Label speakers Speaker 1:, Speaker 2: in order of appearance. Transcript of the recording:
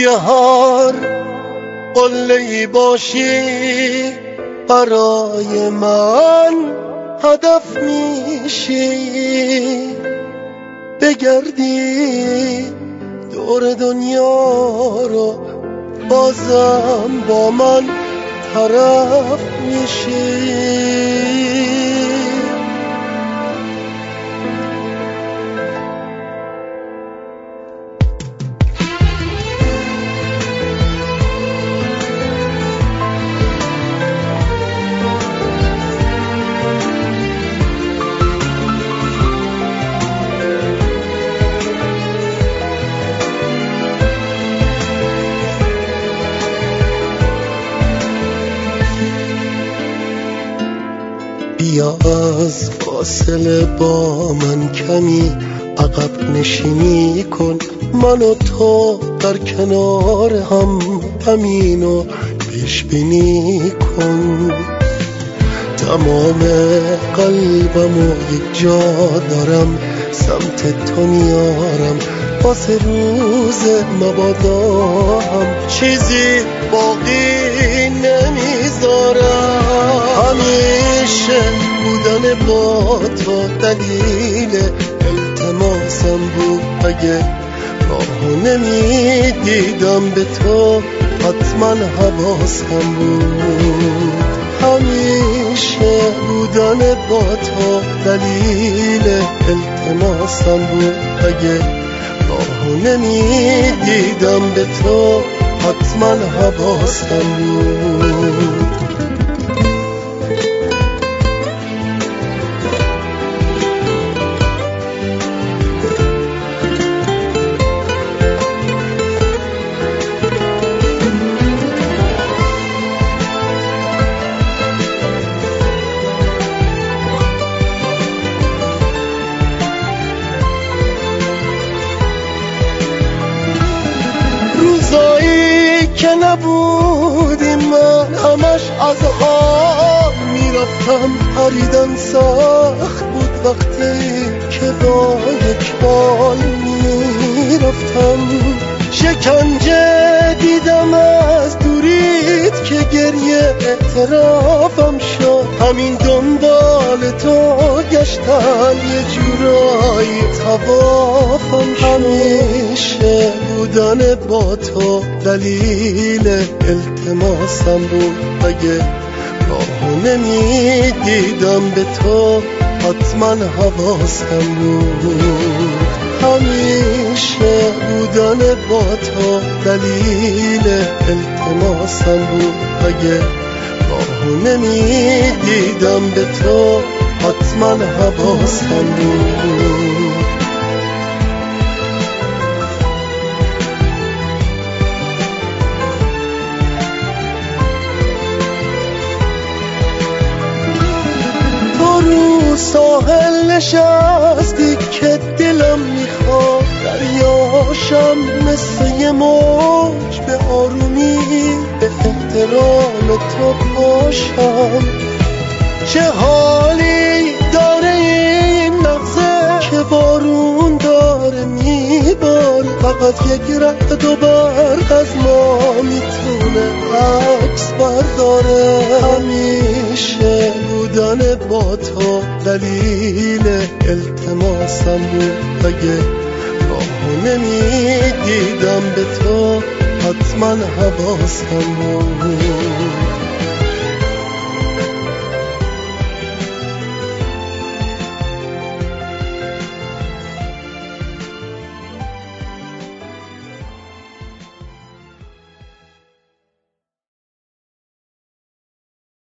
Speaker 1: توی هر قله‌ای باشی برای من هدف میشی، بگردی دور دنیا رو بازم با من طرف میشی. بیا از فاصله با من کمی عقب نشینی کن، من و تو در کنار هم همینو پیش بینی کن. تمام قلبمو یک جا دارم سمت تو میارم، واسه روز مبادا هم چیزی باقی نمیذارم. همیشه بودن با تو دلیل التماسم بود، اگه راهو نمیدیدم به تو حتما حواسم بود. همیشه بودن با تو دلیل التماسم بود، اگه راهو نمیدیدم به تو حتما حواسم بود. روزایی که نبودیم من همش از آب میرفتم، پریدن سخت بود وقتی که با یک بال میرفتم. شکنجه دیدم از دوریت که گریه اعترافم شد، همین دنبال تو گشتن یه جورایی طوافم شد. همیشه بودن با تو دلیل التماسم بود، اگه راهو نمیدیدم به تو حتما حواسم بود. همیشه بودن با تو دلیل التماسم بود، اگه راهو نمیدیدم به تو حتما حواسم بود. رو ساحل نشستی که دلم میخواد دریاشم مثل یه موج به آرومی به احترام تو باشم. چه حالی داره این لحظه که بارون داره میباره، فقط یک رعد و برق از ما میتونه عکس برداره. همیشه بودن با تو دلیل التماسم بود، اگه راهو نمیدیدم به تو حتما حواسم بود.